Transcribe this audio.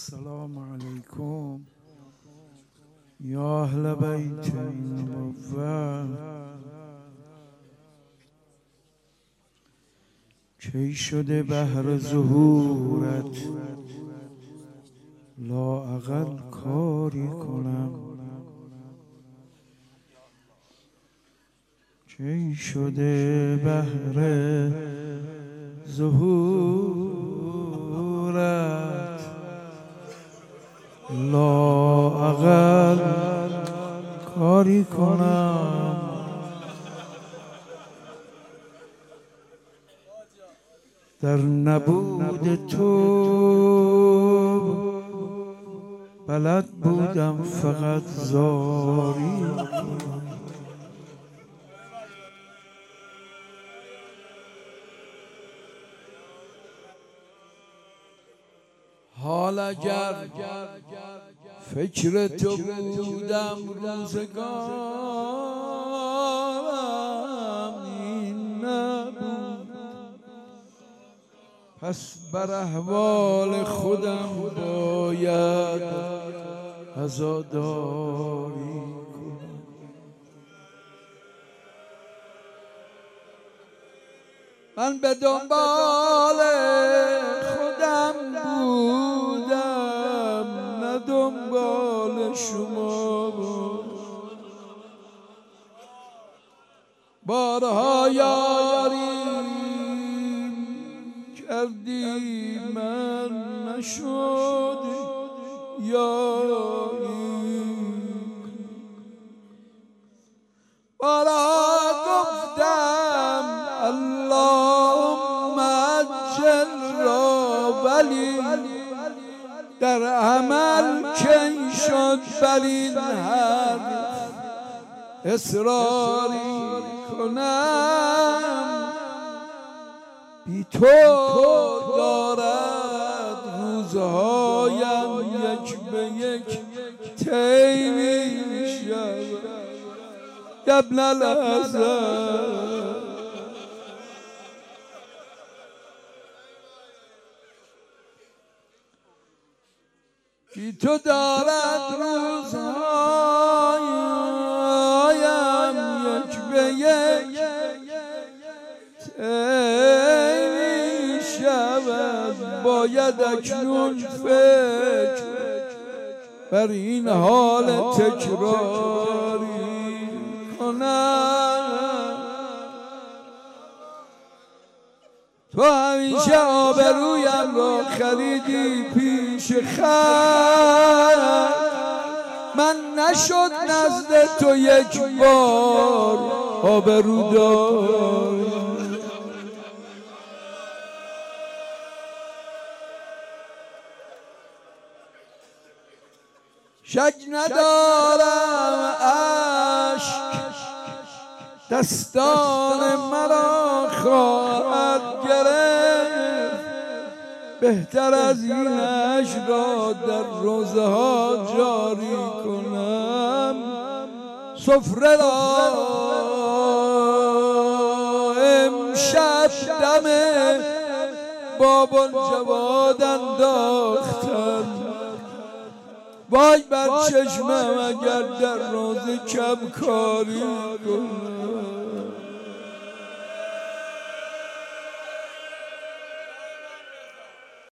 السلام عليكم يا أهل بيت النبوة. کی شده بهر ظهورت لااقل کاری کنم؟ کی شده بهر ظهورت لااقل کاری کنم؟ در نبود تو بلد بودم فقط زاری کنم. حال اگر فکر تو بودم روزگارم این نبود، پس بر احوال خودم باید عزاداری کنم. من به دنبال خودم بودم نه دنبال شما بود. بارها یاریم کردی من نشد یاری، بارها گفتم اللهم عجل را، ولی در عمل کی شد بر این حرف اصراری کنم؟ بی تو دارد روزهایم یک به یک طی می شود. ابن الحسن بی تو دارد روزهایم یک به یک طی می شود. باید اکنون فکر بر این حال تکراری کنم. تو همیشه آبرویم را خریدی پیش خلق، من نشد نزد تو یک بار آبرودار. شک ندارم اشک دستان مرا خواهد گرفت، بهتر از اینش را در روزه ها جاری کنم. سفره را امشب دم باب الجواد انداختم، وای بر چشمم اگر در روز کم کاری کنم.